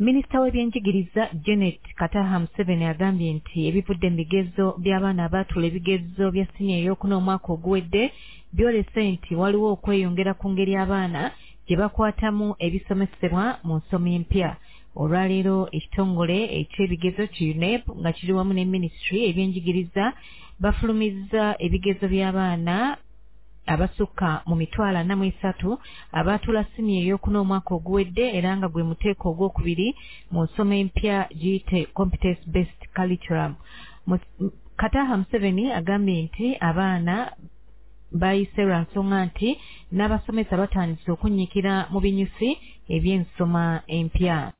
Minisita w'ebyenjigiriza Janet Kataha Museveni agambye nti ebivudde mu bigezo by'abaana abaatula ebigezo bya siniya ey'okuna omwaka oguwedde byolese nti waliwo okweyongera ku ngeri abaana gye bakwatamu ebisomesebwa mu nsomo empya. Olwaleero ekitongole eky'ebigezo ki UNEP nga kiri wamu ne Ministry ebyenjigiriza bafulumizza ebigezo by'abaana abasukka mu 43 abaatula siniya ey'okuna omwaka oguwedde era nga gwe muteeko ogwokubiri mu nsomo empya giyite competence based curriculum. Kataha Museveni agambye nti abaana bayise lwa nsonga nti n'abasomesa batandise okunnyikira mu binyusi eby'ensoma empya.